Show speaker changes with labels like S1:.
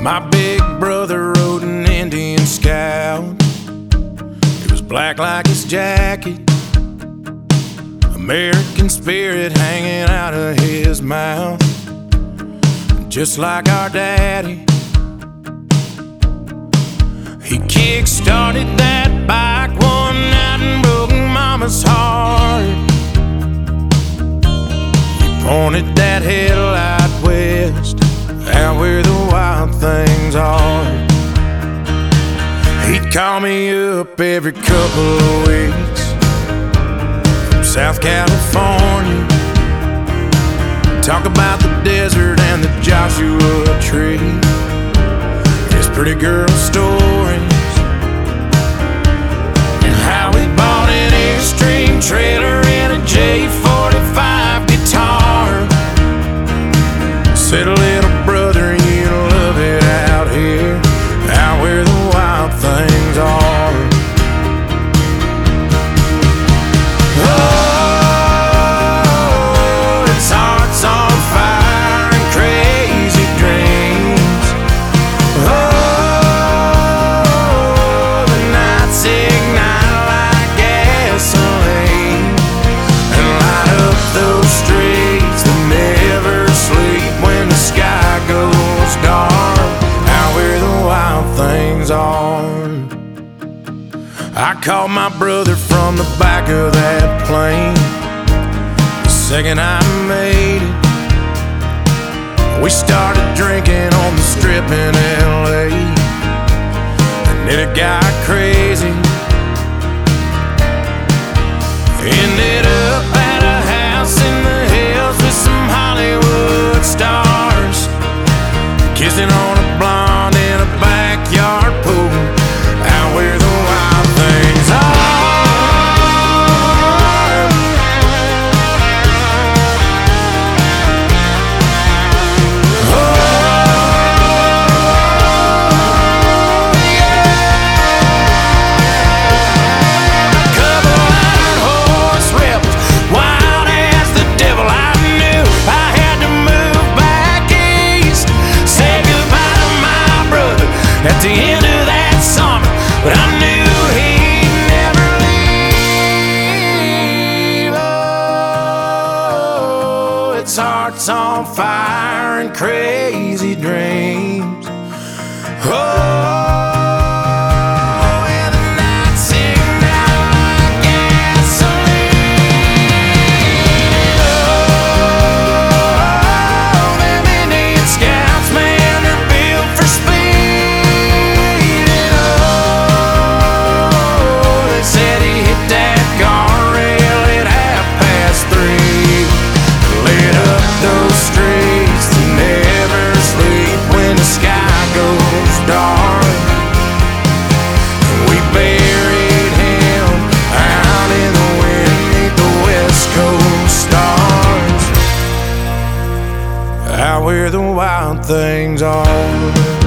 S1: My big brother rode an Indian Scout. It was black like his jacket, American spirit hanging out of his mouth. Just like our daddy, he kick-started that bike one night and broke Mama's heart. He pointed that headlight west, out where the wild things are. He'd call me up every couple of weeks from South California, talk about the desert and the Joshua Tree, his pretty girl stories, and how he bought an Airstream trailer and a J45 guitar. Said, little brother, you'll love it out here, out where the wild things are. Oh, it's hearts on fire and crazy dreams. Oh, the nights ignite like gasoline and light up those streets that never sleep when the sky goes dark, out where the wild things are. I called my brother from the back of that plane the second I made it. We started drinking on the strip in LA, and then it got crazy. Ended up at a house in the hills with some Hollywood stars, kissing on a blonde in a backyard pool, out where the wild things are. Oh, yeah. Couple iron horse rebels, wild as the devil. I knew I had to move back east, say goodbye to my brother at the end of that summer, but I knew he'd never leave. Oh, it's hearts on fire and crazy dreams. Oh, and the nights ignite like gasoline. Oh, them Indian Scouts, man, they're built for speed. And oh, they said he hit that guardrail at 3:30, lit up those streets that never sleep when the sky goes dark. We buried him out in the wind beneath the West Coast stars, out where the wild things are.